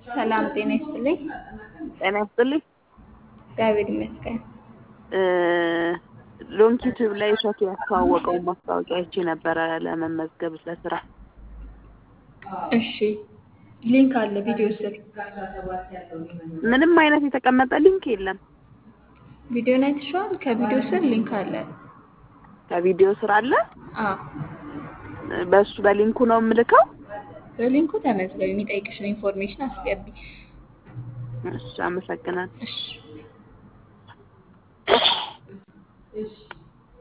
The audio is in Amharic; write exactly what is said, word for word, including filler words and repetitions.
ሰላም ጤና ይስጥልኝ። ጤና ይስጥልኝ። እግዚአብሔር ይመስገን። እ ሎንግ ዩቲዩብ ላይ እሸቱ ያስተዋወቀውን ማስታወቂያ አይቼ ነበረ ለመመዝገብ ለስራ። እሺ ሊንክ አለ ቪዲዮ ስር። ምንም አይነት የተቀመጠ ሊንክ የለም። ቪዲዮን አይተሽዋል? ከቪዲዮ ስር ሊንክ አለ። ከቪዲዮ ስር አለ። አዎ በሱ በሊንኩ ነው የምልከው። በሊንኩ ተመዝገቢ። የሚጠይቅሽን ኢንፎርሜሽን አስገቢ። እሺ አመሰግናለሁ። እሺ እሺ